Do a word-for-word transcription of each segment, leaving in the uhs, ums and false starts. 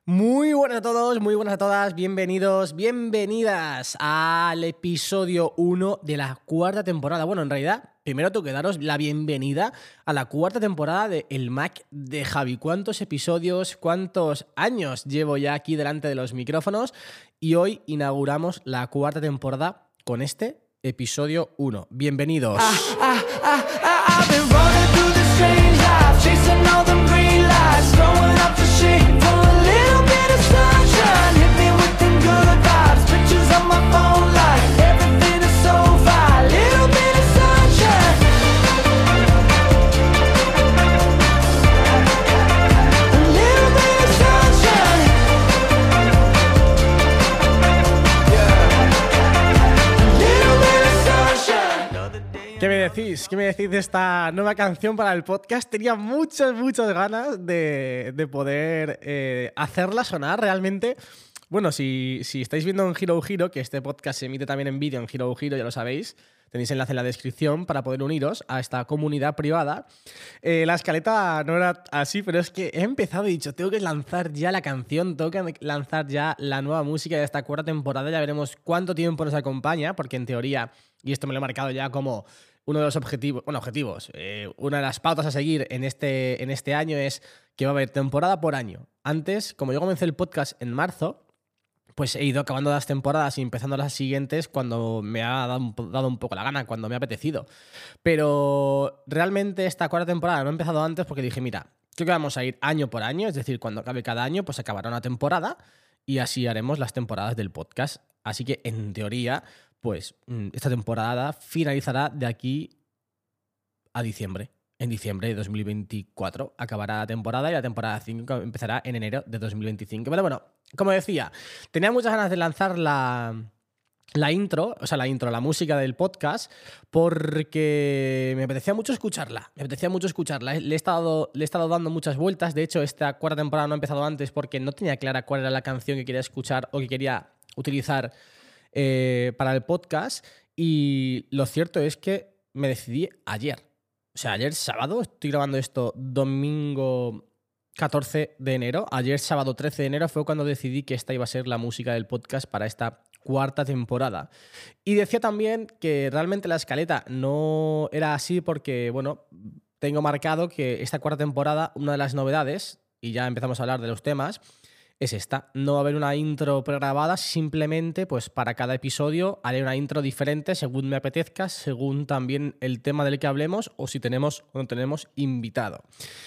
Muy buenas a todos, muy buenas a todas, bienvenidos, bienvenidas al episodio uno de la cuarta temporada. Bueno, en realidad, primero tengo que daros la bienvenida a la cuarta temporada de El Mac de Javi. ¿Cuántos episodios, cuántos años llevo ya aquí delante de los micrófonos? Y hoy inauguramos la cuarta temporada con este episodio uno. Bienvenidos. Ah, ah, ah, ah, I've been running through the strange life, chasing all them green lights, going up the shade for a little bit of sunshine. Hit me with them good vibes, pictures on my phone like everything is so fine. Little bit of sunshine, a little bit of sunshine, yeah, a little bit of sunshine. ¿Qué me decís? ¿Qué me decís de esta nueva canción para el podcast? Tenía muchas, muchas ganas de, de poder eh, hacerla sonar realmente. Bueno, si, si estáis viendo en Hero Hero, que este podcast se emite también en vídeo en Hero Hero, ya lo sabéis, tenéis enlace en la descripción para poder uniros a esta comunidad privada. Eh, la escaleta no era así, pero es que he empezado y he dicho, tengo que lanzar ya la canción, tengo que lanzar ya la nueva música de esta cuarta temporada. Ya veremos cuánto tiempo nos acompaña, porque en teoría, y esto me lo he marcado ya como uno de los objetivos, bueno, objetivos, eh, una de las pautas a seguir en este, en este año es que va a haber temporada por año. Antes, como yo comencé el podcast en marzo, pues he ido acabando las temporadas y empezando las siguientes cuando me ha dado un, dado un poco la gana, cuando me ha apetecido. Pero realmente esta cuarta temporada no he empezado antes porque dije, mira, creo que vamos a ir año por año, es decir, cuando acabe cada año, pues acabará una temporada y así haremos las temporadas del podcast. Así que, en teoría, pues esta temporada finalizará de aquí a diciembre. En diciembre de dos mil veinticuatro acabará la temporada y la temporada cinco empezará en enero de dos mil veinticinco. Pero bueno, como decía, tenía muchas ganas de lanzar la, la intro, o sea, la intro, la música del podcast, porque me apetecía mucho escucharla. Me apetecía mucho escucharla. Le he estado, le he estado dando muchas vueltas. De hecho, esta cuarta temporada no ha empezado antes porque no tenía clara cuál era la canción que quería escuchar o que quería utilizar eh, para el podcast. Y lo cierto es que me decidí ayer. O sea, ayer sábado, estoy grabando esto domingo catorce de enero. Ayer sábado trece de enero fue cuando decidí que esta iba a ser la música del podcast para esta cuarta temporada. Y decía también que realmente la escaleta no era así porque, bueno, tengo marcado que esta cuarta temporada, una de las novedades, y ya empezamos a hablar de los temas, es esta. No va a haber una intro pregrabada, simplemente pues para cada episodio haré una intro diferente según me apetezca, según también el tema del que hablemos o si tenemos o no tenemos invitado.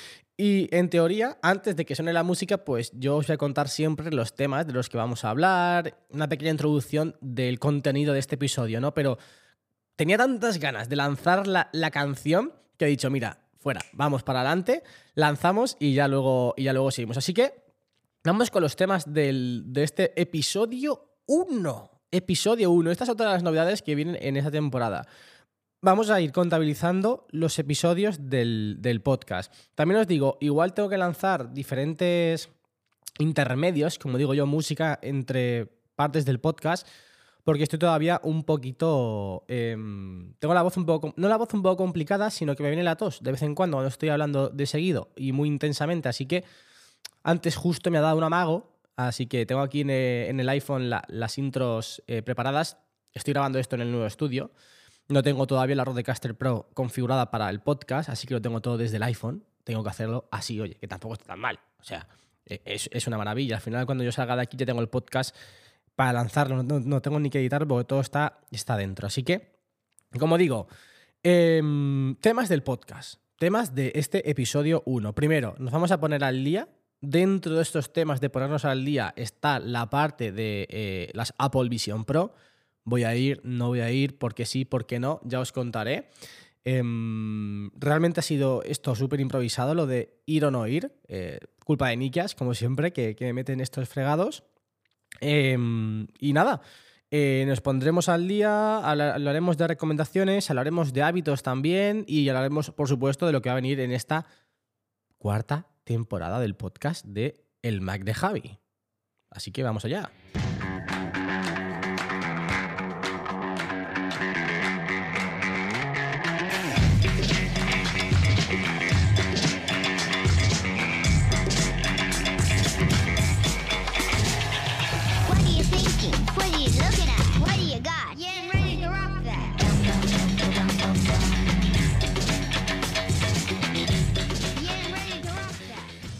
Y en teoría, antes de que suene la música, pues yo os voy a contar siempre los temas de los que vamos a hablar, una pequeña introducción del contenido de este episodio, ¿no? Pero tenía tantas ganas de lanzar la, la canción que he dicho, mira, fuera, vamos para adelante, lanzamos y ya luego, y ya luego seguimos. Así que vamos con los temas del, de este episodio uno. Episodio uno. Estas son todas las novedades que vienen en esta temporada. Vamos a ir contabilizando los episodios del, del podcast. También os digo, igual tengo que lanzar diferentes intermedios, como digo yo, música entre partes del podcast, porque estoy todavía un poquito... Eh, tengo la voz un poco... No la voz un poco complicada, sino que me viene la tos de vez en cuando cuando estoy hablando de seguido y muy intensamente, así que antes justo me ha dado un amago, así que tengo aquí en el, en el iPhone la, las intros eh, preparadas. Estoy grabando esto en el nuevo estudio. No tengo todavía la Rodecaster Pro configurada para el podcast, así que lo tengo todo desde el iPhone. Tengo que hacerlo así, oye, que tampoco está tan mal. O sea, es, es una maravilla. Al final, cuando yo salga de aquí ya tengo el podcast para lanzarlo. No, no tengo ni que editarlo porque todo está, está dentro. Así que, como digo, eh, temas del podcast. Temas de este episodio uno. Primero, nos vamos a poner al día. Dentro de estos temas de ponernos al día está la parte de eh, las Apple Vision Pro. Voy a ir, no voy a ir, porque sí, porque no, ya os contaré. Eh, realmente ha sido esto súper improvisado, lo de ir o no ir. Eh, culpa de Nikias, como siempre, que, que me meten estos fregados. Eh, y nada, eh, nos pondremos al día, hablaremos de recomendaciones, hablaremos de hábitos también y hablaremos, por supuesto, de lo que va a venir en esta cuarta temporada del podcast de El Mac de Javi. Así que vamos allá.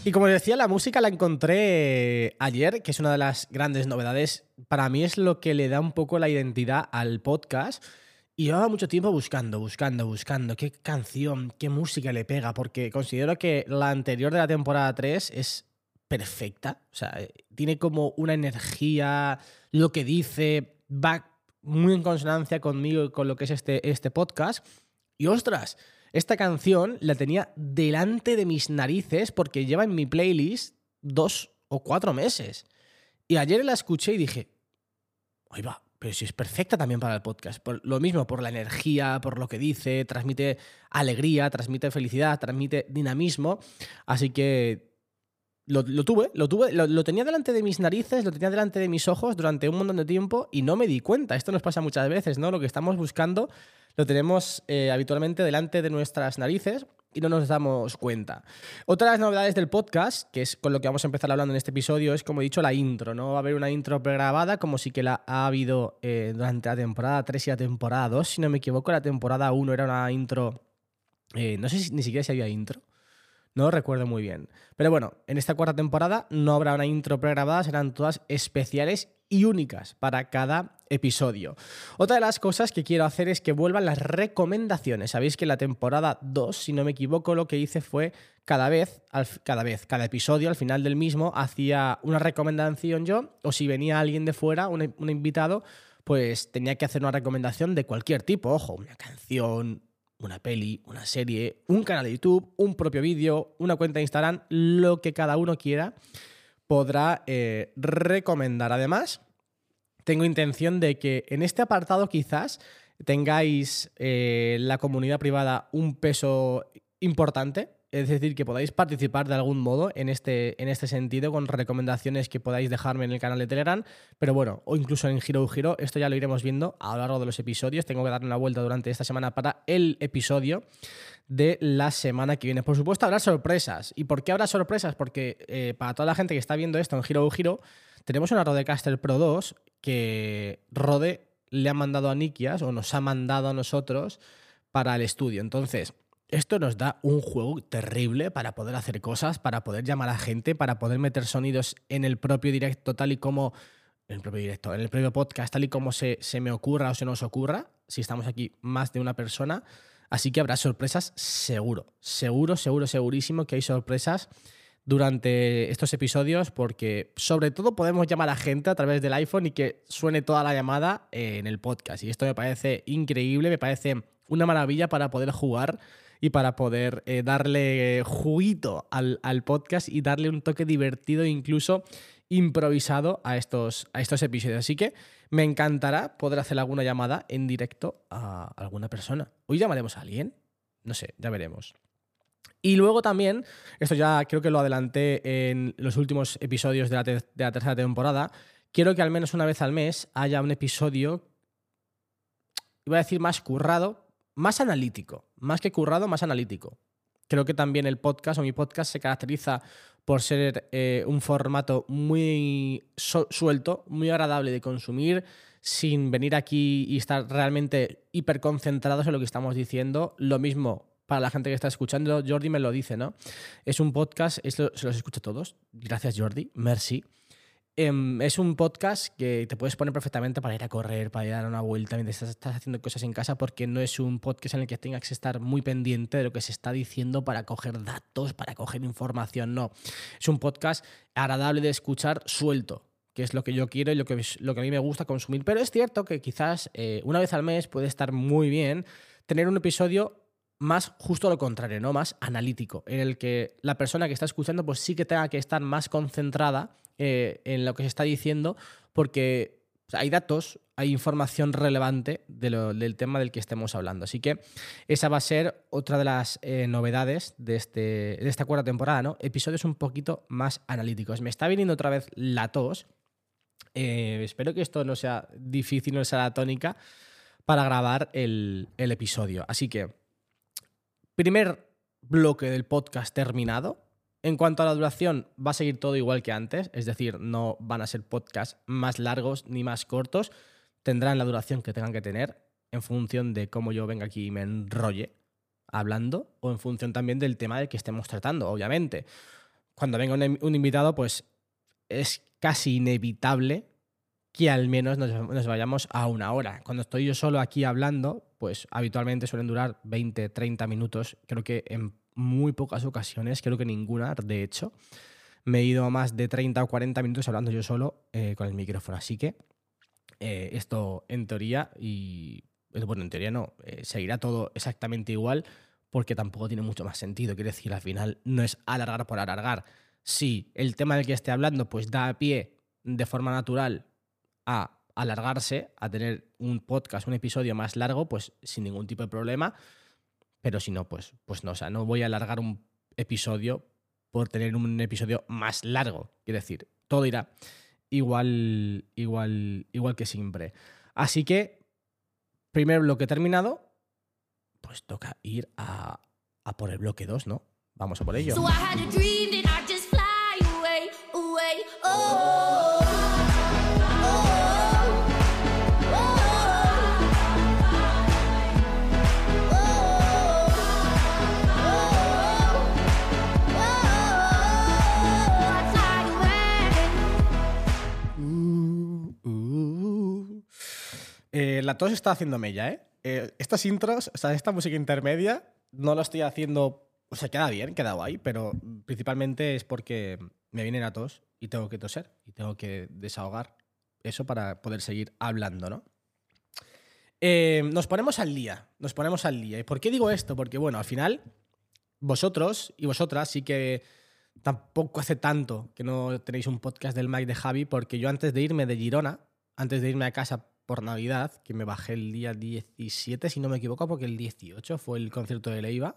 Y como les decía, la música la encontré ayer, que es una de las grandes novedades. Para mí es lo que le da un poco la identidad al podcast. Y llevaba mucho tiempo buscando, buscando, buscando qué canción, qué música le pega, porque considero que la anterior de la temporada tres es perfecta. O sea, tiene como una energía, lo que dice, va muy en consonancia conmigo y con lo que es este, este podcast. Y ostras, esta canción la tenía delante de mis narices porque lleva en mi playlist dos o cuatro meses. Y ayer la escuché y dije, ahí va, pero si es perfecta también para el podcast. Por lo mismo, por la energía, por lo que dice, transmite alegría, transmite felicidad, transmite dinamismo. Así que lo, lo tuve, lo tuve, lo, lo tenía delante de mis narices, lo tenía delante de mis ojos durante un montón de tiempo y no me di cuenta. Esto nos pasa muchas veces, ¿no? Lo que estamos buscando lo tenemos eh, habitualmente delante de nuestras narices y no nos damos cuenta. Otra de las novedades del podcast, que es con lo que vamos a empezar hablando en este episodio, es, como he dicho, la intro, ¿no? Va a haber una intro pregrabada, como sí que la ha habido eh, durante la temporada tres y la temporada dos. Si no me equivoco, la temporada uno era una intro... Eh, no sé si ni siquiera si había intro. No lo recuerdo muy bien. Pero bueno, en esta cuarta temporada no habrá una intro pregrabada, serán todas especiales y únicas para cada episodio. Otra de las cosas que quiero hacer es que vuelvan las recomendaciones. Sabéis que en la temporada dos, si no me equivoco, lo que hice fue cada vez, al, cada vez, cada episodio, al final del mismo, hacía una recomendación yo, o si venía alguien de fuera, un, un invitado, pues tenía que hacer una recomendación de cualquier tipo. Ojo, una canción, una peli, una serie, un canal de YouTube, un propio vídeo, una cuenta de Instagram, lo que cada uno quiera podrá eh, recomendar. Además, tengo intención de que en este apartado quizás tengáis eh, la comunidad privada un peso importante, es decir, que podáis participar de algún modo en este, en este sentido con recomendaciones que podáis dejarme en el canal de Telegram, pero bueno, o incluso en Hero Hero, esto ya lo iremos viendo a lo largo de los episodios. Tengo que darle una vuelta durante esta semana para el episodio de la semana que viene. Por supuesto, habrá sorpresas. ¿Y por qué habrá sorpresas? Porque eh, para toda la gente que está viendo esto en Hero Hero, tenemos una Rodecaster Pro dos que Rode le ha mandado a Nikias, o nos ha mandado a nosotros para el estudio. Entonces, esto nos da un juego terrible para poder hacer cosas, para poder llamar a gente, para poder meter sonidos en el propio directo tal y como... En el propio directo, en el propio podcast tal y como se, se me ocurra o se nos ocurra, si estamos aquí más de una persona. Así que habrá sorpresas seguro, seguro, seguro, segurísimo que hay sorpresas durante estos episodios, porque sobre todo podemos llamar a gente a través del iPhone y que suene toda la llamada en el podcast. Y esto me parece increíble, me parece una maravilla para poder jugar y para poder eh, darle juguito al, al podcast y darle un toque divertido e incluso improvisado a estos, a estos episodios. Así que me encantará poder hacer alguna llamada en directo a alguna persona. ¿Hoy llamaremos a alguien? No sé, ya veremos. Y luego también, esto ya creo que lo adelanté en los últimos episodios de la, te- de la tercera temporada, quiero que al menos una vez al mes haya un episodio, iba a decir más currado, más analítico. Más que currado, más analítico. Creo que también el podcast o mi podcast se caracteriza por ser eh, un formato muy so- suelto, muy agradable de consumir, sin venir aquí y estar realmente hiperconcentrados en lo que estamos diciendo. Lo mismo para la gente que está escuchando, Jordi me lo dice, ¿no? Es un podcast, esto se los escucho todos. Gracias, Jordi. Merci. Em, es un podcast que te puedes poner perfectamente para ir a correr, para ir a dar una vuelta mientras estás, estás haciendo cosas en casa, porque no es un podcast en el que tengas que estar muy pendiente de lo que se está diciendo para coger datos, para coger información. No, es un podcast agradable de escuchar, suelto, que es lo que yo quiero y lo que, lo que a mí me gusta consumir. Pero es cierto que quizás eh, una vez al mes puede estar muy bien tener un episodio más justo lo contrario, ¿no? Más analítico, en el que la persona que está escuchando pues sí que tenga que estar más concentrada eh, en lo que se está diciendo, porque hay datos, hay información relevante de lo, del tema del que estemos hablando. Así que esa va a ser otra de las eh, novedades de, este, de esta cuarta temporada, ¿no? Episodios un poquito más analíticos. Me está viniendo otra vez la tos. Eh, espero que esto no sea difícil, no sea la tónica para grabar el, el episodio. Así que primer bloque del podcast terminado. En cuanto a la duración, va a seguir todo igual que antes, es decir, no van a ser podcasts más largos ni más cortos, tendrán la duración que tengan que tener en función de cómo yo venga aquí y me enrolle hablando, o en función también del tema del que estemos tratando, obviamente. cuando venga un, un invitado, pues es casi inevitable que al menos nos, nos vayamos a una hora. Cuando estoy yo solo aquí hablando, pues habitualmente suelen durar veinte, treinta minutos. Creo que en muy pocas ocasiones, creo que ninguna, de hecho, me he ido a más de treinta o cuarenta minutos hablando yo solo eh, con el micrófono. Así que eh, esto en teoría, y bueno, en teoría no, eh, seguirá todo exactamente igual porque tampoco tiene mucho más sentido. Quiero decir, al final no es alargar por alargar. Si el tema del que esté hablando pues da pie de forma natural a alargarse, a tener un podcast, un episodio más largo, pues sin ningún tipo de problema. Pero si no, pues, pues no. O sea, no voy a alargar un episodio por tener un episodio más largo. Quiero decir, todo irá igual, igual, igual que siempre. Así que, primer bloque terminado, pues toca ir a, a por el bloque dos, ¿no? Vamos a por ello. So I had a dream that I'd just fly away, away, oh. Eh, la tos está haciendo mella, ¿eh? ¿eh? Estas intros, o sea, esta música intermedia, no lo estoy haciendo... O sea, queda bien, queda guay, pero principalmente es porque me viene la tos y tengo que toser y tengo que desahogar eso para poder seguir hablando, ¿no? Eh, nos ponemos al día, nos ponemos al día. ¿Y por qué digo esto? Porque, bueno, al final, vosotros y vosotras sí que tampoco hace tanto que no tenéis un podcast del Mike de Javi, porque yo antes de irme de Girona, antes de irme a casa por Navidad, que me bajé el día diecisiete, si no me equivoco, porque el dieciocho fue el concierto de Leiva.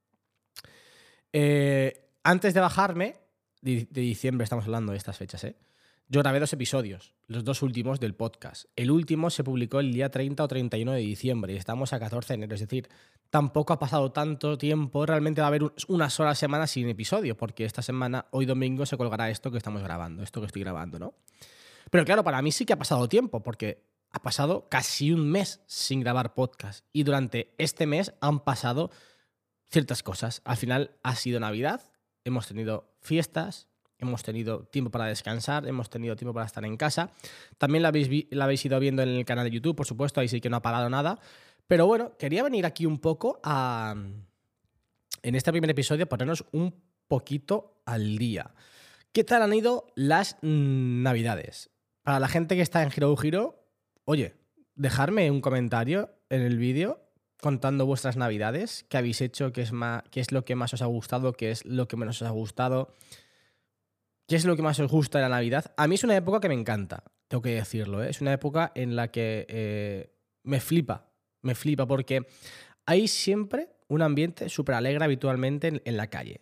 Eh, antes de bajarme, de, de diciembre estamos hablando de estas fechas, ¿eh? Yo grabé dos episodios, los dos últimos del podcast. El último se publicó el día treinta o treinta y uno de diciembre y estamos a catorce de enero, es decir, tampoco ha pasado tanto tiempo. Realmente va a haber un, una sola semana sin episodio, porque esta semana, hoy domingo, se colgará esto que estamos grabando, esto que estoy grabando, ¿no? Pero claro, para mí sí que ha pasado tiempo, porque ha pasado casi un mes sin grabar podcast y durante este mes han pasado ciertas cosas. Al final ha sido Navidad, hemos tenido fiestas, hemos tenido tiempo para descansar, hemos tenido tiempo para estar en casa. También la habéis, la habéis ido viendo en el canal de YouTube, por supuesto, ahí sí que no ha parado nada. Pero bueno, quería venir aquí un poco a, en este primer episodio, ponernos un poquito al día. ¿Qué tal han ido las mm, Navidades? Para la gente que está en Hero Hero, oye, dejarme un comentario en el vídeo contando vuestras Navidades, qué habéis hecho, qué es, más, qué es lo que más os ha gustado, qué es lo que menos os ha gustado, qué es lo que más os gusta de la Navidad. A mí es una época que me encanta, tengo que decirlo, ¿eh? Es una época en la que eh, me flipa, me flipa porque hay siempre un ambiente súper alegre habitualmente en, en la calle.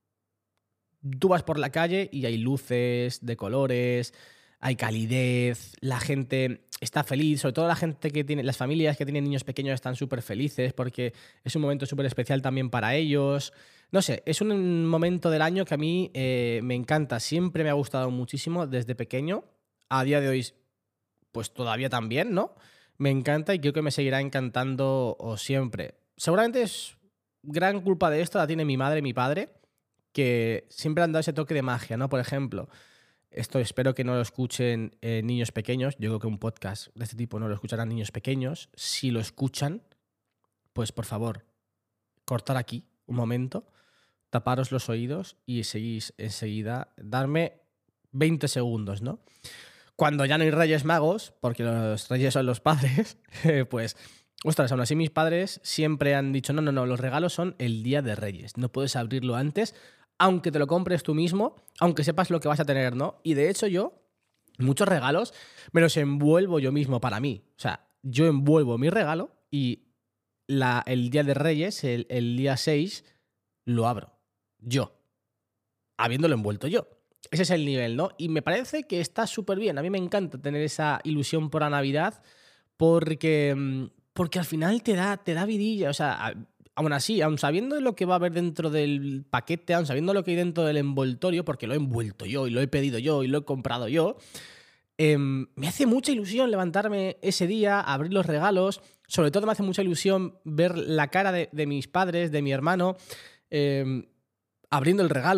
Tú vas por la calle y hay luces de colores, hay calidez, la gente está feliz, sobre todo la gente que tiene, las familias que tienen niños pequeños están súper felices porque es un momento súper especial también para ellos. No sé, es un momento del año que a mí eh, me encanta, siempre me ha gustado muchísimo desde pequeño. A día de hoy, pues todavía también, ¿no? Me encanta y creo que me seguirá encantando siempre. Seguramente es gran culpa de esto, la tiene mi madre y mi padre, que siempre han dado ese toque de magia, ¿no? Por ejemplo, esto espero que no lo escuchen eh, niños pequeños. Yo creo que un podcast de este tipo no lo escucharán niños pequeños. Si lo escuchan, pues por favor, cortar aquí un momento, taparos los oídos y seguís enseguida, darme veinte segundos, ¿no? Cuando ya no hay Reyes Magos, porque los Reyes son los padres, pues, ostras, aún así mis padres siempre han dicho, no, no, no, los regalos son el día de Reyes, no puedes abrirlo antes, aunque te lo compres tú mismo, aunque sepas lo que vas a tener, ¿no? Y de hecho yo, muchos regalos me los envuelvo yo mismo para mí. O sea, yo envuelvo mi regalo y la, el día de Reyes, el, el día seis, lo abro. Yo. Habiéndolo envuelto yo. Ese es el nivel, ¿no? Y me parece que está súper bien. A mí me encanta tener esa ilusión por la Navidad porque, porque al final te da, te da vidilla. O sea, aún así, aún sabiendo lo que va a haber dentro del paquete, aún sabiendo lo que hay dentro del envoltorio, porque lo he envuelto yo y lo he pedido yo y lo he comprado yo, eh, me hace mucha ilusión levantarme ese día, abrir los regalos. Sobre todo me hace mucha ilusión ver la cara de, de mis padres, de mi hermano, eh, abriendo el regalo,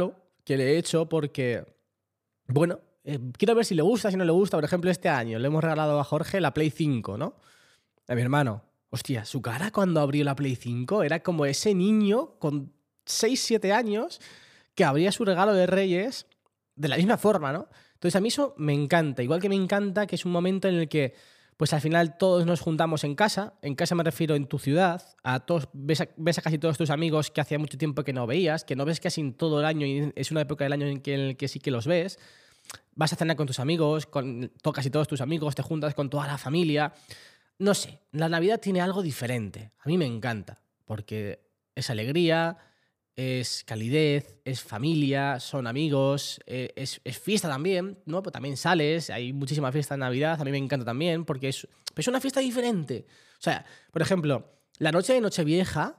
que le he hecho porque, bueno, eh, quiero ver si le gusta, si no le gusta. Por ejemplo, este año le hemos regalado a Jorge la Play cinco, ¿no? A mi hermano. Hostia, su cara cuando abrió la Play cinco era como ese niño con seis siete años que abría su regalo de Reyes de la misma forma, ¿no? Entonces a mí eso me encanta. Igual que me encanta que es un momento en el que pues al final todos nos juntamos en casa. En casa me refiero en tu ciudad. A todos, ves, a, ves a casi todos tus amigos que hacía mucho tiempo que no veías, que no ves casi en todo el año y es una época del año en, que, en el que sí que los ves. Vas a cenar con tus amigos, con to, casi todos tus amigos, te juntas con toda la familia. No sé, la Navidad tiene algo diferente. A mí me encanta porque es alegría, es calidez, es familia, son amigos, es, es fiesta también, ¿no? Pero también sales, hay muchísima fiesta en Navidad, a mí me encanta también porque es, es una fiesta diferente. O sea, por ejemplo, la noche de Nochevieja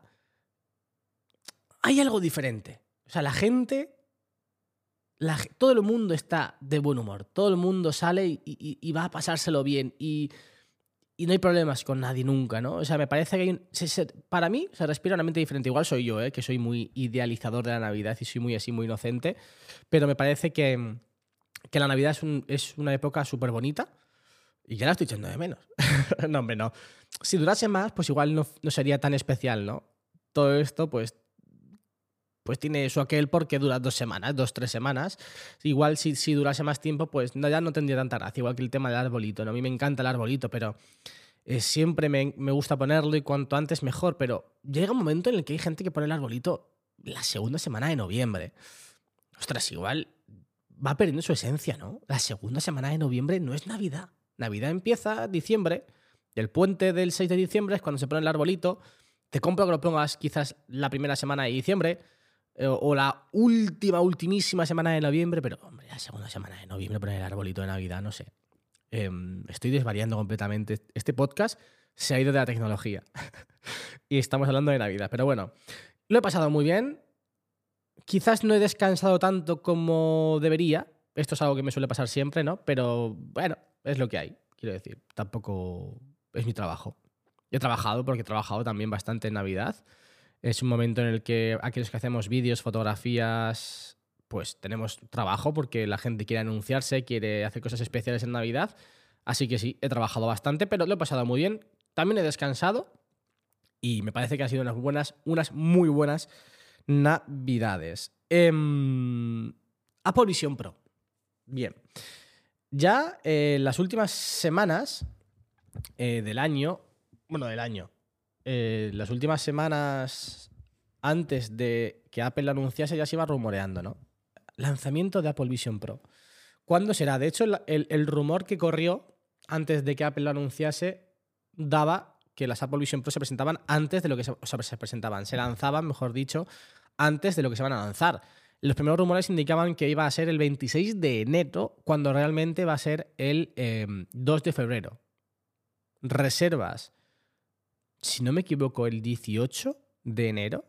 hay algo diferente. O sea, la gente, la, todo el mundo está de buen humor, todo el mundo sale y, y, y va a pasárselo bien y... Y no hay problemas con nadie nunca, ¿no? O sea, me parece que hay un, se, se, para mí se respira una mente diferente. Igual soy yo, ¿eh? Que soy muy idealizador de la Navidad y soy muy así, muy inocente. Pero me parece que, que la Navidad es, un, es una época súper bonita y ya la estoy echando de menos. No, hombre, no. Si durase más, pues igual no, no sería tan especial, ¿no? Todo esto, pues, pues tiene su aquel porque dura dos semanas, dos, tres semanas. Igual si, si durase más tiempo, pues no, ya no tendría tanta gracia. Igual que el tema del arbolito, ¿no? A mí me encanta el arbolito, pero eh, siempre me, me gusta ponerlo y cuanto antes mejor. Pero llega un momento en el que hay gente que pone el arbolito la segunda semana de noviembre. Ostras, igual va perdiendo su esencia, ¿no? La segunda semana de noviembre no es Navidad. Navidad empieza diciembre, y el puente del seis de diciembre es cuando se pone el arbolito. Te compro que lo pongas quizás la primera semana de diciembre, o la última, ultimísima semana de noviembre, pero, hombre, la segunda semana de noviembre poner el arbolito de Navidad, no sé. Eh, estoy desvariando completamente. Este podcast se ha ido de la tecnología y estamos hablando de Navidad, pero bueno, lo he pasado muy bien. Quizás no he descansado tanto como debería. Esto es algo que me suele pasar siempre, ¿no? Pero, bueno, es lo que hay, quiero decir. Tampoco es mi trabajo. He trabajado porque he trabajado también bastante en Navidad. Es un momento en el que aquellos que hacemos vídeos, fotografías, pues tenemos trabajo porque la gente quiere anunciarse, quiere hacer cosas especiales en Navidad. Así que sí, he trabajado bastante, pero lo he pasado muy bien. También he descansado y me parece que han sido unas buenas, unas muy buenas Navidades. Eh, Apple Vision Pro. Bien. Ya eh, las últimas semanas eh, del año, bueno, del año, Eh, las últimas semanas antes de que Apple lo anunciase ya se iba rumoreando, ¿no? Lanzamiento de Apple Vision Pro. ¿Cuándo será? De hecho, el, el, el rumor que corrió antes de que Apple lo anunciase daba que las Apple Vision Pro se presentaban antes de lo que se, o sea, se presentaban. Se lanzaban, mejor dicho, antes de lo que se van a lanzar. Los primeros rumores indicaban que iba a ser el veintiséis de enero, cuando realmente va a ser el eh, dos de febrero. Reservas, si no me equivoco, el dieciocho de enero.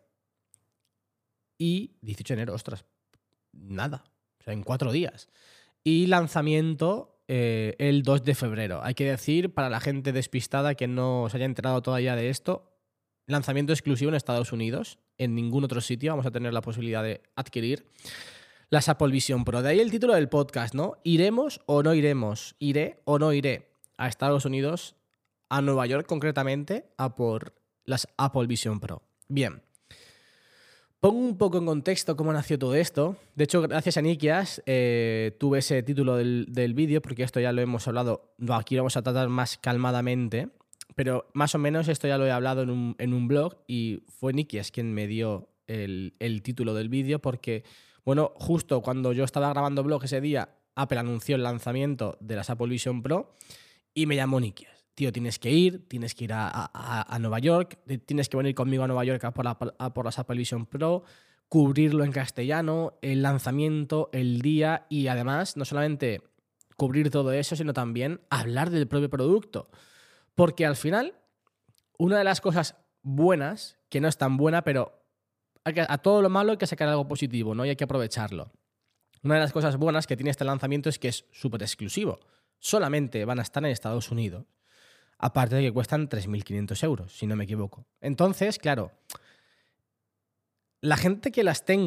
Y dieciocho de enero, ostras, nada. O sea, en cuatro días. Y lanzamiento eh, el dos de febrero. Hay que decir, para la gente despistada que no se haya enterado todavía de esto, lanzamiento exclusivo en Estados Unidos. En ningún otro sitio vamos a tener la posibilidad de adquirir las Apple Vision Pro. De ahí el título del podcast, ¿no? ¿Iremos o no iremos? ¿Iré o no iré a Estados Unidos, a Nueva York concretamente, a por las Apple Vision Pro? Bien. Pongo un poco en contexto cómo nació todo esto. De hecho, gracias a Nikias eh, tuve ese título del, del vídeo, porque esto ya lo hemos hablado, no, aquí lo vamos a tratar más calmadamente, pero más o menos esto ya lo he hablado en un, en un blog y fue Nikias quien me dio el, el título del vídeo porque, bueno, justo cuando yo estaba grabando blog ese día, Apple anunció el lanzamiento de las Apple Vision Pro y me llamó Nikias. Tío, tienes que ir, tienes que ir a, a, a Nueva York, tienes que venir conmigo a Nueva York a por, la, a por las Apple Vision Pro, cubrirlo en castellano, el lanzamiento, el día y además no solamente cubrir todo eso, sino también hablar del propio producto. Porque al final, una de las cosas buenas, que no es tan buena, pero hay que, a todo lo malo hay que sacar algo positivo, ¿no? Y hay que aprovecharlo. Una de las cosas buenas que tiene este lanzamiento es que es súper exclusivo. Solamente van a estar en Estados Unidos. Aparte de que cuestan tres mil quinientos euros, si no me equivoco. Entonces, claro, la gente que las tenga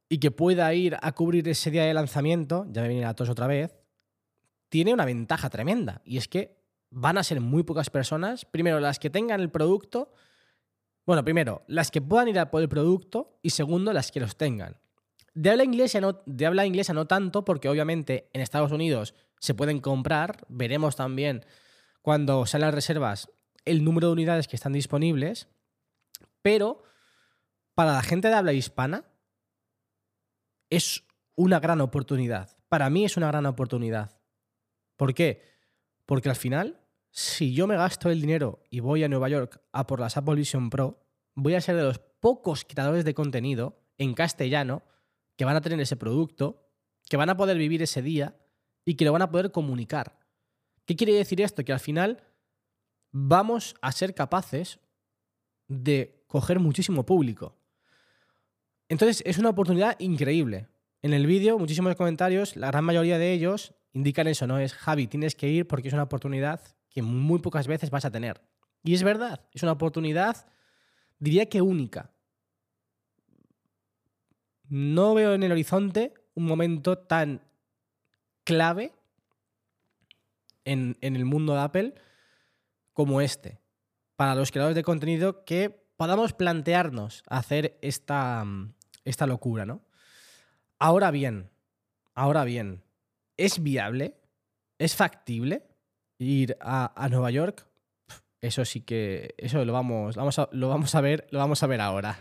y que pueda ir a cubrir ese día de lanzamiento, ya me viene la tos otra vez, tiene una ventaja tremenda. Y es que van a ser muy pocas personas, primero las que tengan el producto, bueno, primero, las que puedan ir a por el producto y segundo, las que los tengan. De habla inglesa no, de habla inglesa no tanto, porque obviamente en Estados Unidos se pueden comprar, veremos también cuando sean las reservas el número de unidades que están disponibles, pero para la gente de habla hispana es una gran oportunidad. Para mí es una gran oportunidad. ¿Por qué? Porque al final, si yo me gasto el dinero y voy a Nueva York a por las Apple Vision Pro, voy a ser de los pocos creadores de contenido en castellano que van a tener ese producto, que van a poder vivir ese día y que lo van a poder comunicar. ¿Qué quiere decir esto? Que al final vamos a ser capaces de coger muchísimo público. Entonces es una oportunidad increíble. En el vídeo, muchísimos comentarios, la gran mayoría de ellos indican eso, ¿no? Es Javi, tienes que ir porque es una oportunidad que muy pocas veces vas a tener. Y es verdad, es una oportunidad, diría que única. No veo en el horizonte un momento tan clave en, en el mundo de Apple como este, para los creadores de contenido que podamos plantearnos hacer esta, esta locura, ¿no? Ahora bien, ahora bien, ¿es viable? ¿Es factible ir a, a Nueva York? Eso sí que, eso lo vamos, vamos a, lo vamos a ver, lo vamos a ver ahora.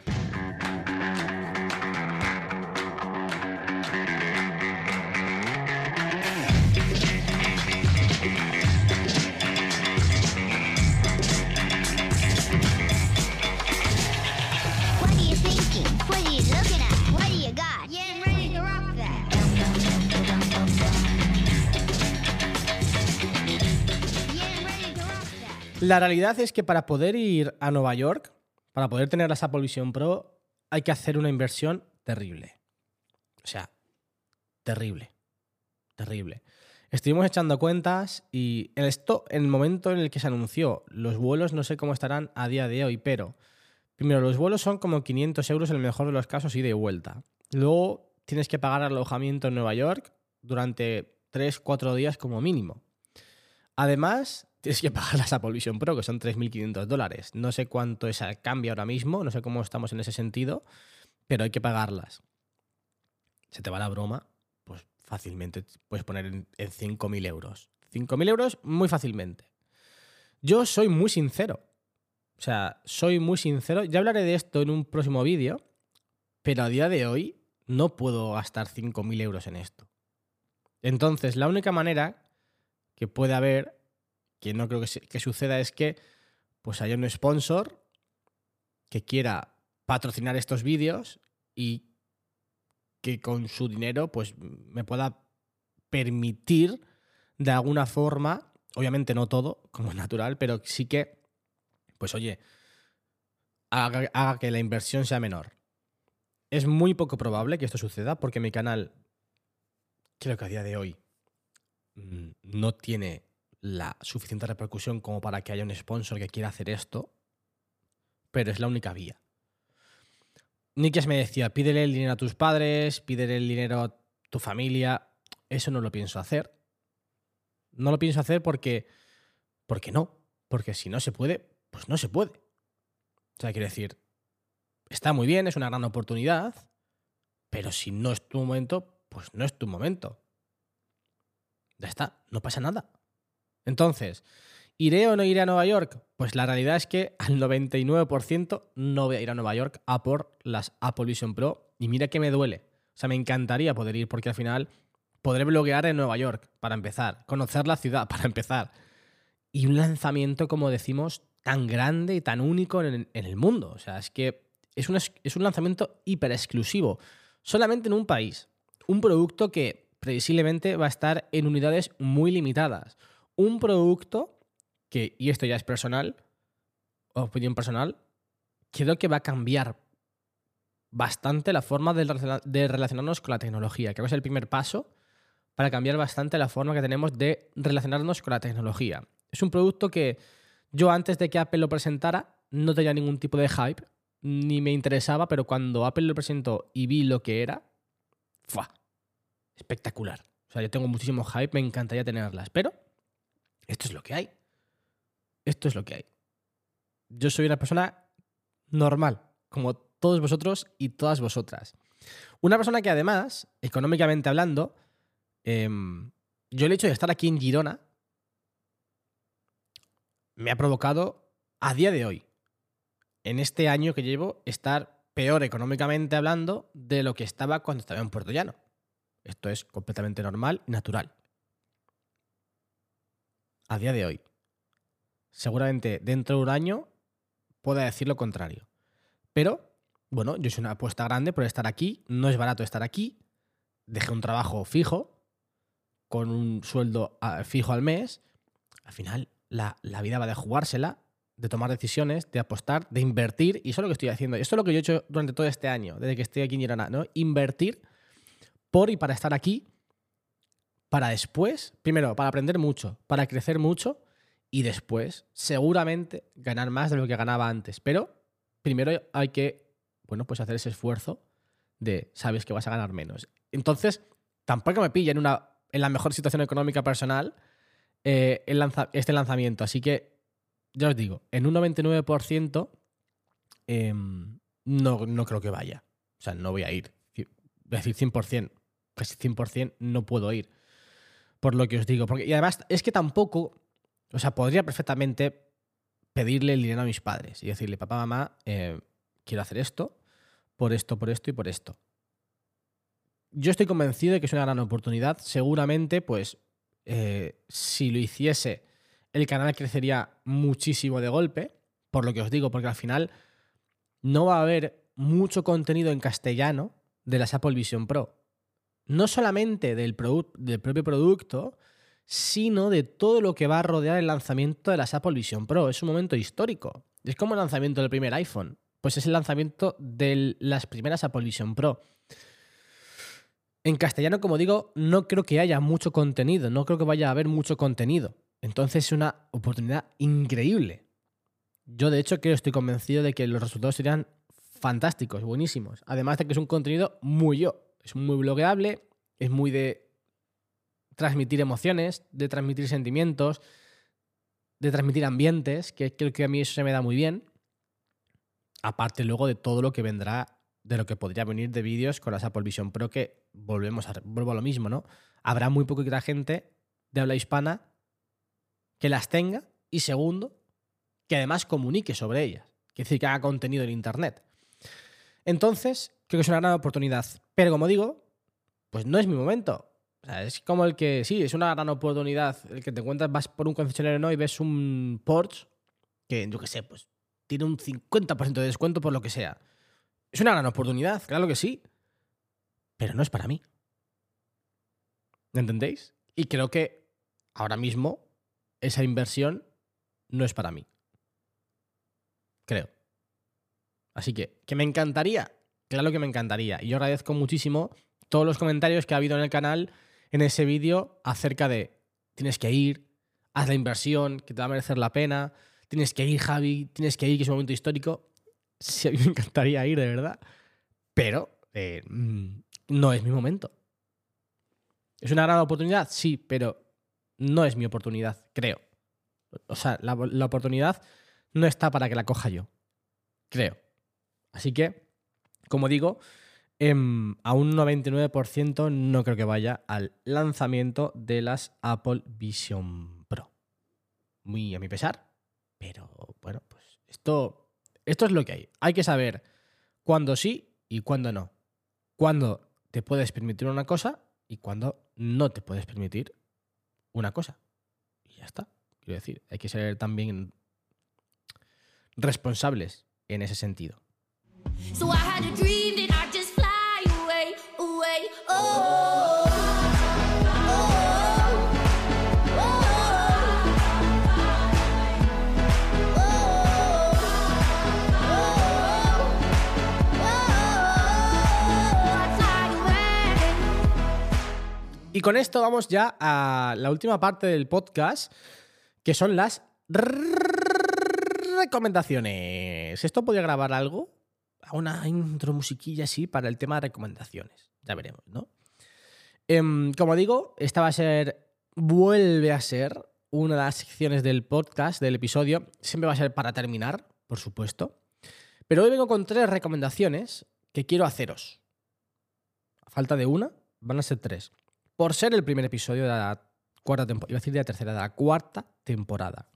La realidad es que para poder ir a Nueva York, para poder tener las Apple Vision Pro, hay que hacer una inversión terrible. O sea, terrible. Terrible. Estuvimos echando cuentas y en, esto, en el momento en el que se anunció los vuelos, no sé cómo estarán a día de hoy, pero primero, los vuelos son como quinientos euros en el mejor de los casos ida y vuelta. Luego tienes que pagar alojamiento en Nueva York durante tres cuatro días como mínimo. Además, tienes que pagar las Apple Vision Pro, que son tres mil quinientos dólares. No sé cuánto es el cambio ahora mismo, no sé cómo estamos en ese sentido, pero hay que pagarlas. Se te va la broma, pues fácilmente puedes poner en, en cinco mil euros. cinco mil euros muy fácilmente. Yo soy muy sincero. O sea, soy muy sincero. Ya hablaré de esto en un próximo vídeo, pero a día de hoy no puedo gastar cinco mil euros en esto. Entonces, la única manera que puede haber, que no creo que, se, que suceda, es que pues haya un sponsor que quiera patrocinar estos vídeos y que con su dinero pues me pueda permitir de alguna forma, obviamente no todo, como es natural, pero sí que, pues oye, haga, haga que la inversión sea menor. Es muy poco probable que esto suceda porque mi canal, creo que a día de hoy, no tiene la suficiente repercusión como para que haya un sponsor que quiera hacer esto, pero es la única vía. Nikias me decía, pídele el dinero a tus padres, pídele el dinero a tu familia. Eso no lo pienso hacer. No lo pienso hacer porque, porque no. Porque si no se puede, pues no se puede. O sea, quiero decir, está muy bien, es una gran oportunidad, pero si no es tu momento, pues no es tu momento. Ya está, no pasa nada. Entonces, ¿iré o no iré a Nueva York? Pues la realidad es que al noventa y nueve por ciento no voy a ir a Nueva York a por las Apple Vision Pro. Y mira que me duele. O sea, me encantaría poder ir porque al final podré bloguear en Nueva York, para empezar. Conocer la ciudad, para empezar. Y un lanzamiento, como decimos, tan grande y tan único en, en el mundo. O sea, es que es un, es un lanzamiento hiper exclusivo. Solamente en un país. Un producto que previsiblemente va a estar en unidades muy limitadas. Un producto que, y esto ya es personal, opinión personal, creo que va a cambiar bastante la forma de, de relacionarnos con la tecnología. Creo que es el primer paso para cambiar bastante la forma que tenemos de relacionarnos con la tecnología. Es un producto que yo antes de que Apple lo presentara no tenía ningún tipo de hype, ni me interesaba, pero cuando Apple lo presentó y vi lo que era, ¡fua! Espectacular. O sea, yo tengo muchísimo hype, me encantaría tenerlas, pero esto es lo que hay. Esto es lo que hay. Yo soy una persona normal, como todos vosotros y todas vosotras. Una persona que además, económicamente hablando, eh, yo el hecho de estar aquí en Girona me ha provocado, a día de hoy, en este año que llevo, estar peor económicamente hablando de lo que estaba cuando estaba en Puerto Llano. Esto es completamente normal y natural. A día de hoy. Seguramente dentro de un año pueda decir lo contrario. Pero, bueno, yo soy una apuesta grande por estar aquí. No es barato estar aquí. Dejé un trabajo fijo, con un sueldo fijo al mes. Al final, la, la vida va de jugársela, de tomar decisiones, de apostar, de invertir. Y eso es lo que estoy haciendo. Esto es lo que yo he hecho durante todo este año, desde que estoy aquí en Girona, ¿no? Invertir por y para estar aquí, para después, primero, para aprender mucho, para crecer mucho y después, seguramente, ganar más de lo que ganaba antes. Pero primero hay que, bueno, pues hacer ese esfuerzo de sabes que vas a ganar menos. Entonces, tampoco me pilla en, una, en la mejor situación económica personal eh, el lanza, este lanzamiento. Así que, ya os digo, en un noventa y nueve por ciento eh, no, no creo que vaya. O sea, no voy a ir. Voy a decir cien por ciento. Casi cien por ciento no puedo ir. Por lo que os digo. Porque, y además, es que tampoco... O sea, podría perfectamente pedirle el dinero a mis padres y decirle, papá, mamá, eh, quiero hacer esto, por esto, por esto y por esto. Yo estoy convencido de que es una gran oportunidad. Seguramente, pues, eh, si lo hiciese, el canal crecería muchísimo de golpe, por lo que os digo, porque al final no va a haber mucho contenido en castellano de las Apple Vision Pro. No solamente del, produ- del propio producto, sino de todo lo que va a rodear el lanzamiento de las Apple Vision Pro. Es un momento histórico. Es como el lanzamiento del primer iPhone. Pues es el lanzamiento de las primeras Apple Vision Pro. En castellano, como digo, no creo que haya mucho contenido. No creo que vaya a haber mucho contenido. Entonces es una oportunidad increíble. Yo, de hecho, creo, estoy convencido de que los resultados serían fantásticos, buenísimos. Además de que es un contenido muy yo. Es muy blogueable, es muy de transmitir emociones, de transmitir sentimientos, de transmitir ambientes, que creo que a mí eso se me da muy bien. Aparte luego de todo lo que vendrá, de lo que podría venir de vídeos con las Apple Vision Pro, que volvemos a, vuelvo a lo mismo, ¿no? Habrá muy poquita gente de habla hispana que las tenga y, segundo, que además comunique sobre ellas. Quiere decir, que haga contenido en Internet. Entonces, creo que es una gran oportunidad. Pero como digo, pues no es mi momento. O sea, es como el que, sí, es una gran oportunidad el que te encuentras, vas por un concesionario, ¿no? Y ves un Porsche que, yo qué sé, pues tiene un cincuenta por ciento de descuento por lo que sea. Es una gran oportunidad, claro que sí. Pero no es para mí. ¿Me entendéis? Y creo que ahora mismo esa inversión no es para mí. Creo. Así que, ¿que me encantaría? Claro que me encantaría. Y yo agradezco muchísimo todos los comentarios que ha habido en el canal en ese vídeo acerca de tienes que ir, haz la inversión, que te va a merecer la pena, tienes que ir, Javi, tienes que ir, que es un momento histórico. Sí, a mí me encantaría ir, de verdad. Pero eh, no es mi momento. ¿Es una gran oportunidad? Sí, pero no es mi oportunidad, creo. O sea, la, la oportunidad no está para que la coja yo, creo. Así que, como digo, eh, a un noventa y nueve por ciento no creo que vaya al lanzamiento de las Apple Vision Pro. Muy a mi pesar, pero bueno, pues esto, esto es lo que hay. Hay que saber cuándo sí y cuándo no. Cuándo te puedes permitir una cosa y cuándo no te puedes permitir una cosa. Y ya está. Quiero decir, hay que ser también responsables en ese sentido. So I had a dream that I'd just fly away, away, oh, oh, oh, oh, oh. Y con esto vamos ya a la última parte del podcast, que son las recomendaciones. ¿Esto podría grabar algo? Una intro musiquilla así para el tema de recomendaciones. Ya veremos, ¿no? Eh, como digo, esta va a ser, vuelve a ser una de las secciones del podcast, del episodio. Siempre va a ser para terminar, por supuesto. Pero hoy vengo con tres recomendaciones que quiero haceros. A falta de una, van a ser tres. Por ser el primer episodio de la cuarta temporada, iba a decir de la tercera, de la cuarta temporada.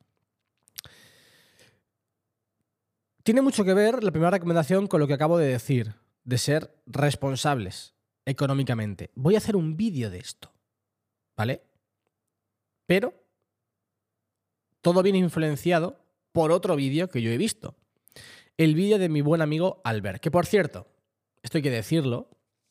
Tiene mucho que ver la primera recomendación con lo que acabo de decir, de ser responsables económicamente. Voy a hacer un vídeo de esto, ¿vale? Pero todo viene influenciado por otro vídeo que yo he visto. El vídeo de mi buen amigo Albert, que por cierto, esto hay que decirlo,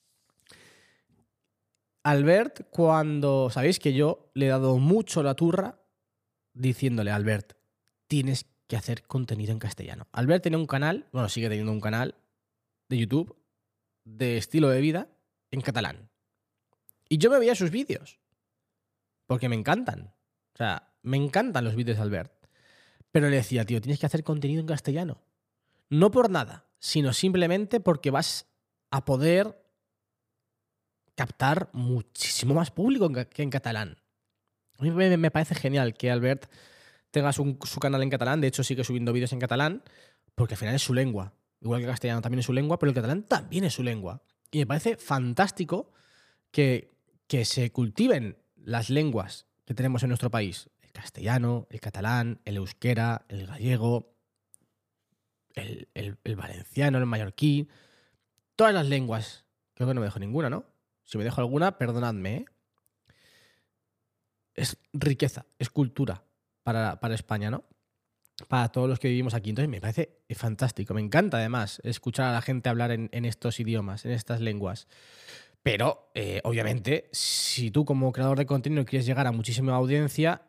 Albert, cuando sabéis que yo le he dado mucho la turra diciéndole a Albert, tienes que hacer contenido en castellano. Albert tenía un canal, bueno, sigue teniendo un canal de YouTube de estilo de vida en catalán. Y yo me veía sus vídeos, porque me encantan. O sea, me encantan los vídeos de Albert. Pero le decía, tío, tienes que hacer contenido en castellano. No por nada, sino simplemente porque vas a poder captar muchísimo más público que en catalán. A mí me parece genial que Albert tenga su, su canal en catalán. De hecho, sigue subiendo vídeos en catalán porque al final es su lengua. Igual que el castellano también es su lengua, pero el catalán también es su lengua. Y me parece fantástico que, que se cultiven las lenguas que tenemos en nuestro país. El castellano, el catalán, el euskera, el gallego, el, el, el valenciano, el mallorquí. Todas las lenguas. Creo que no me dejo ninguna, ¿no? Si me dejo alguna, perdonadme, ¿eh? Es riqueza, es cultura para, para España, ¿no? Para todos los que vivimos aquí. Entonces me parece fantástico. Me encanta, además, escuchar a la gente hablar en, en estos idiomas, en estas lenguas. Pero, eh, obviamente, si tú como creador de contenido quieres llegar a muchísima audiencia,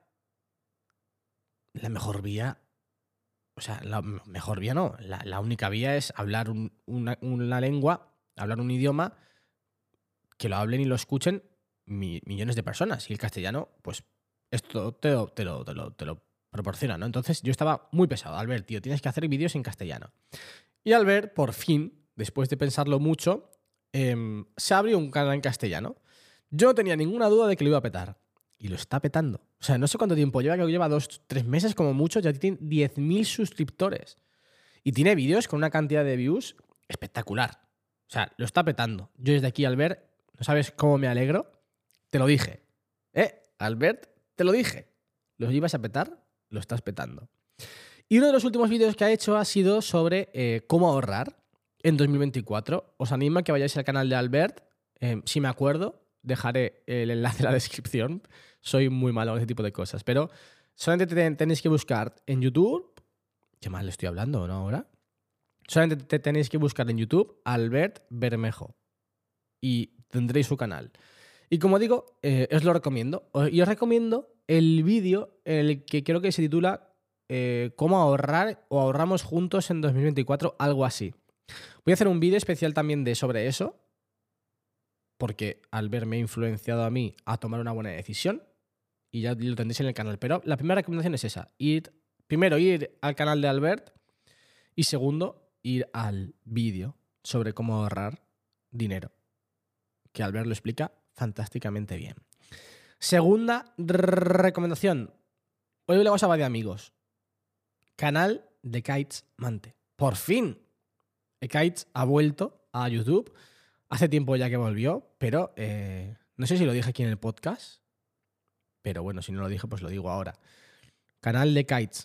la mejor vía... O sea, la mejor vía no. La, la única vía es hablar un, una, una lengua, hablar un idioma que lo hablen y lo escuchen mi, millones de personas. Y el castellano, pues, esto te lo, te lo, te lo, te lo proporciona, ¿no? Entonces yo estaba muy pesado. Albert, tío, tienes que hacer vídeos en castellano. Y Albert, por fin, después de pensarlo mucho, eh, se abrió un canal en castellano. Yo no tenía ninguna duda de que lo iba a petar. Y lo está petando. O sea, no sé cuánto tiempo lleva, creo que lleva dos, tres meses como mucho, ya tiene diez mil suscriptores. Y tiene vídeos con una cantidad de views espectacular. O sea, lo está petando. Yo desde aquí, Albert, ¿no sabes cómo me alegro? Te lo dije. ¿Eh? Albert, te lo dije. ¿Lo ibas a petar? Lo estás petando. Y uno de los últimos vídeos que ha hecho ha sido sobre eh, cómo ahorrar en dos mil veinticuatro. Os animo a que vayáis al canal de Albert. Eh, si me acuerdo, dejaré el enlace en la descripción. Soy muy malo en ese tipo de cosas. Pero solamente te, tenéis que buscar en YouTube. ¿Qué mal le estoy hablando, no ahora? Solamente te tenéis que buscar en YouTube Albert Bermejo. Y tendréis su canal. Y como digo, eh, os lo recomiendo. Y os recomiendo el vídeo, el que creo que se titula eh, ¿Cómo ahorrar o ahorramos juntos en dos mil veinticuatro? Algo así. Voy a hacer un vídeo especial también de sobre eso, porque Albert me ha influenciado a mí a tomar una buena decisión y ya lo tendréis en el canal. Pero la primera recomendación es esa. Ir, primero, ir al canal de Albert y segundo, ir al vídeo sobre cómo ahorrar dinero, que Albert lo explica fantásticamente bien. Segunda recomendación. Hoy le vas a de amigos. Canal de Kites Mante. Por fin. Kites ha vuelto a YouTube. Hace tiempo ya que volvió, pero eh, no sé si lo dije aquí en el podcast. Pero bueno, si no lo dije, pues lo digo ahora. Canal de Kites.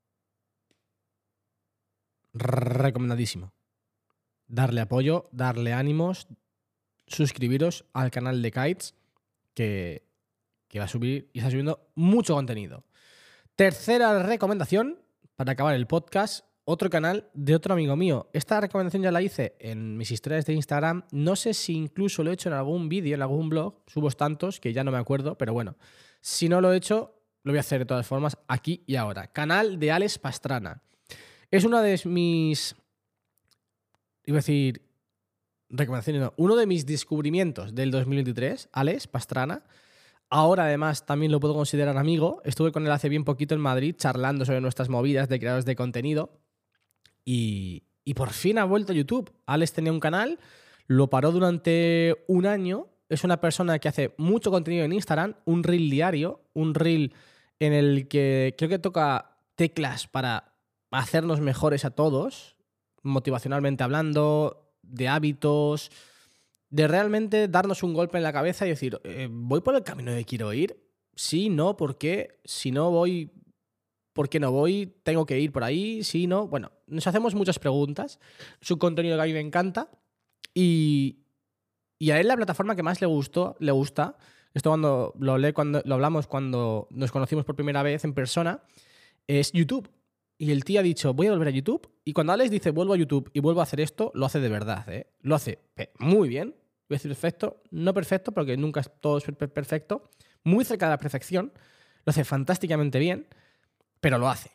Recomendadísimo. Darle apoyo, darle ánimos, suscribiros al canal de Kites, que, que va a subir y está subiendo mucho contenido. Tercera recomendación, para acabar el podcast, otro canal de otro amigo mío. Esta recomendación ya la hice en mis historias de Instagram. No sé si incluso lo he hecho en algún vídeo, en algún blog. Subo tantos que ya no me acuerdo, pero bueno. Si no lo he hecho, lo voy a hacer de todas formas aquí y ahora. Canal de Alex Pastrana. Es una de mis... Iba a decir... recomendaciones, no. Uno de mis descubrimientos del dos mil veintitrés, Alex Pastrana. Ahora, además, también lo puedo considerar amigo. Estuve con él hace bien poquito en Madrid charlando sobre nuestras movidas de creadores de contenido. Y, y por fin ha vuelto a YouTube. Alex tenía un canal, lo paró durante un año es una persona que hace mucho contenido en Instagram, un reel diario, un reel en el que creo que toca teclas para hacernos mejores a todos, motivacionalmente hablando, de hábitos, de realmente darnos un golpe en la cabeza y decir, eh, ¿voy por el camino que quiero ir? Sí, no, ¿por qué? Si no voy, ¿por qué no voy? ¿Tengo que ir por ahí? Sí, no. Bueno, nos hacemos muchas preguntas. Su contenido que a mí me encanta y... Y a él la plataforma que más le gustó, le gusta, esto cuando lo hablé, cuando lo hablamos cuando nos conocimos por primera vez en persona, es YouTube. Y el tío ha dicho, voy a volver a YouTube. Y cuando Alex dice, vuelvo a YouTube y vuelvo a hacer esto, lo hace de verdad, ¿eh? Lo hace muy bien. Voy a decir perfecto, no perfecto, porque nunca es todo perfecto. Muy cerca de la perfección. Lo hace fantásticamente bien, pero lo hace.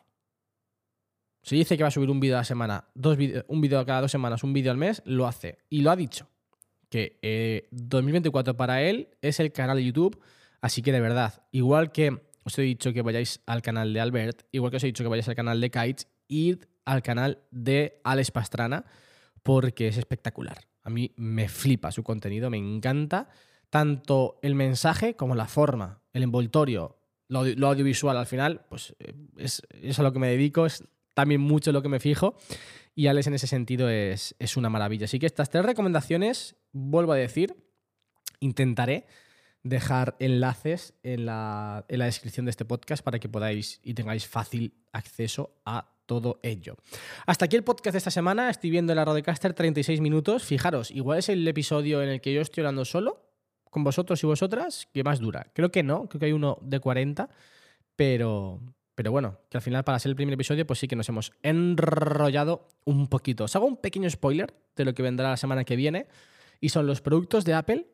Si dice que va a subir un vídeo a la semana, dos vídeos, un vídeo cada dos semanas, un vídeo al mes, lo hace. Y lo ha dicho. Que eh, dos mil veinticuatro para él es el canal de YouTube, así que de verdad, igual que os he dicho que vayáis al canal de Albert, igual que os he dicho que vayáis al canal de Kites, id al canal de Alex Pastrana porque es espectacular. A mí me flipa su contenido, me encanta tanto el mensaje como la forma, el envoltorio, lo, lo audiovisual al final, pues es, es a lo que me dedico, es también mucho lo que me fijo. Y Alex en ese sentido es, es una maravilla. Así que estas tres recomendaciones, vuelvo a decir, intentaré dejar enlaces en la, en la descripción de este podcast para que podáis y tengáis fácil acceso a todo ello. Hasta aquí el podcast de esta semana. Estoy viendo en la Rodecaster treinta y seis minutos. Fijaros, igual es el episodio en el que yo estoy hablando solo, con vosotros y vosotras, que más dura. Creo que no, creo que hay uno de cuarenta, pero... Pero bueno, que al final para ser el primer episodio pues sí que nos hemos enrollado un poquito. Os hago un pequeño spoiler de lo que vendrá la semana que viene y son los productos de Apple,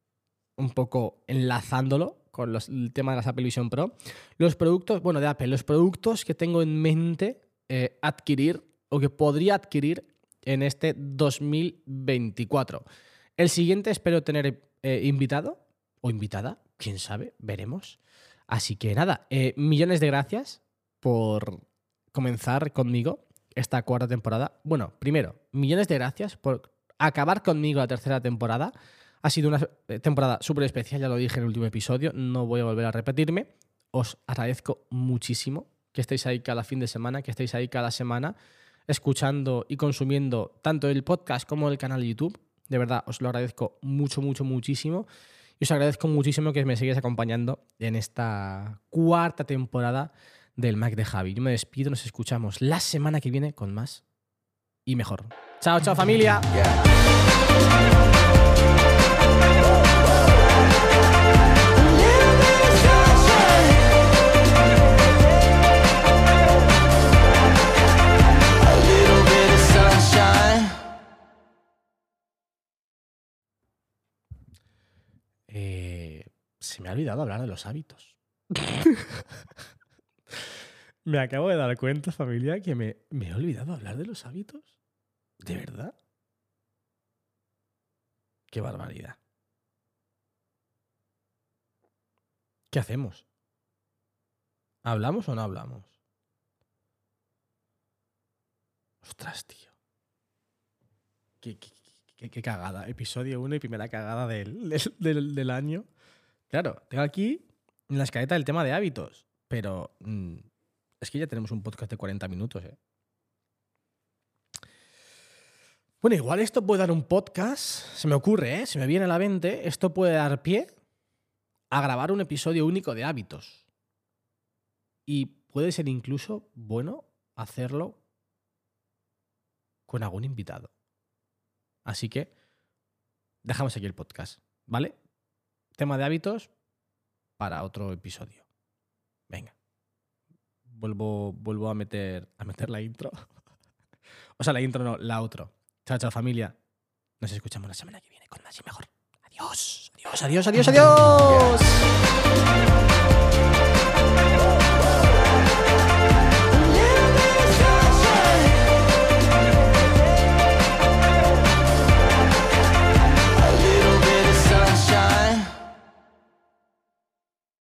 un poco enlazándolo con los, el tema de las Apple Vision Pro. Los productos, bueno, de Apple, los productos que tengo en mente eh, adquirir o que podría adquirir en este dos mil veinticuatro. El siguiente espero tener eh, invitado o invitada, quién sabe, veremos. Así que nada, eh, millones de gracias por comenzar conmigo esta cuarta temporada. Bueno, primero, millones de gracias por acabar conmigo la tercera temporada. Ha sido una temporada súper especial, ya lo dije en el último episodio, no voy a volver a repetirme. Os agradezco muchísimo que estéis ahí cada fin de semana, que estéis ahí cada semana escuchando y consumiendo tanto el podcast como el canal de YouTube. De verdad, os lo agradezco mucho, mucho, muchísimo. Y os agradezco muchísimo que me sigáis acompañando en esta cuarta temporada del Mac de Javi. Yo me despido, nos escuchamos la semana que viene con más y mejor. Chao, chao familia. Eh, se me ha olvidado hablar de los hábitos. Me acabo de dar cuenta, familia, que me, me he olvidado hablar de los hábitos. ¿De verdad? ¡Qué barbaridad! ¿Qué hacemos? ¿Hablamos o no hablamos? Ostras, tío. Qué, qué, qué, qué cagada. Episodio uno y primera cagada del, del, del, del año. Claro, tengo aquí en la escaleta el tema de hábitos, pero mmm, es que ya tenemos un podcast de cuarenta minutos, ¿eh? Bueno, igual esto puede dar un podcast, se me ocurre, ¿eh? Se me viene a la mente, esto puede dar pie a grabar un episodio único de hábitos. Y puede ser incluso bueno hacerlo con algún invitado. Así que dejamos aquí el podcast, ¿vale? Tema de hábitos para otro episodio. Venga. Vuelvo, vuelvo a meter a meter la intro. O sea, la intro no, la outro. Chao, chao, familia. Nos escuchamos la semana que viene con más y mejor. Adiós. Adiós, adiós, adiós, adiós.